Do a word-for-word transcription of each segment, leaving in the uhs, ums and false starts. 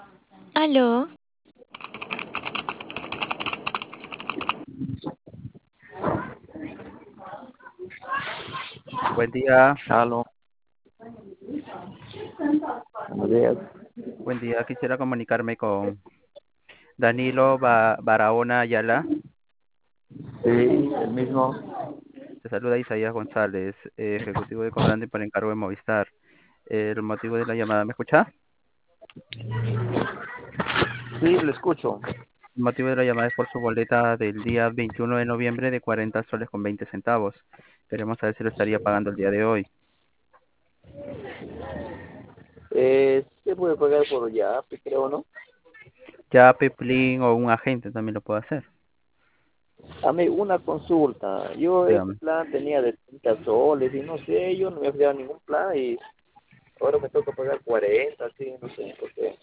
Aló, Buen día, Aló, buenos días. buen día. Quisiera comunicarme con Danilo Ba- Barahona Ayala. Sí, el mismo. Te saluda Isaías González, eh, ejecutivo de comandante por encargo de Movistar. El motivo de la llamada, ¿me escucha? Sí, le escucho. El motivo de la llamada es por su boleta del día veintiuno de noviembre de cuarenta soles con veinte centavos. Queremos saber si lo estaría pagando el día de hoy. Eh, se puede pagar por Yape, creo, ¿no? Ya Peplin o un agente también lo puede hacer. Dame una consulta. Yo ese Dígame. plan tenía de treinta soles y no sé, yo no me había dado ningún plan y ahora me toca pagar cuarenta, sí, no sé por qué.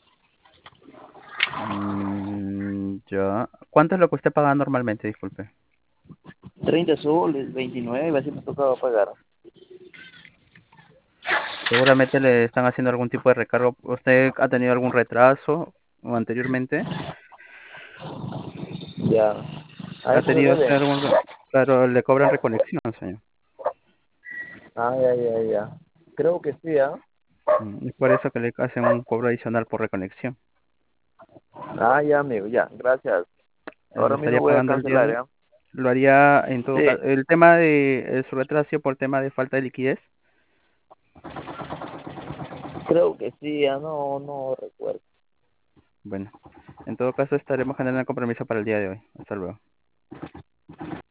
Mm, ya. ¿Cuánto es lo que usted paga normalmente? Disculpe. treinta soles, veintinueve, así me tocaba pagar. Seguramente le están haciendo algún tipo de recargo. ¿Usted ha tenido algún retraso o anteriormente? Ya. A ¿Ha eso se tenido usted debe. algún... re- Claro, le cobran reconexión, señor. Ah, ya, ya, ya. Creo que sí, ¿ah? Mm, Es por eso que le hacen un cobro adicional por reconexión. Ah, ya, amigo, ya. Gracias. Eh, ¿Lo Ahora mismo estaría voy a pagando el día cancelar, de... ¿ya? Lo haría en todo Sí, caso. El tema de eh, su retraso ha sido por tema de falta de liquidez. creo que sí, ya no, no recuerdo. Bueno, en todo caso estaremos generando el compromiso para el día de hoy. Hasta luego.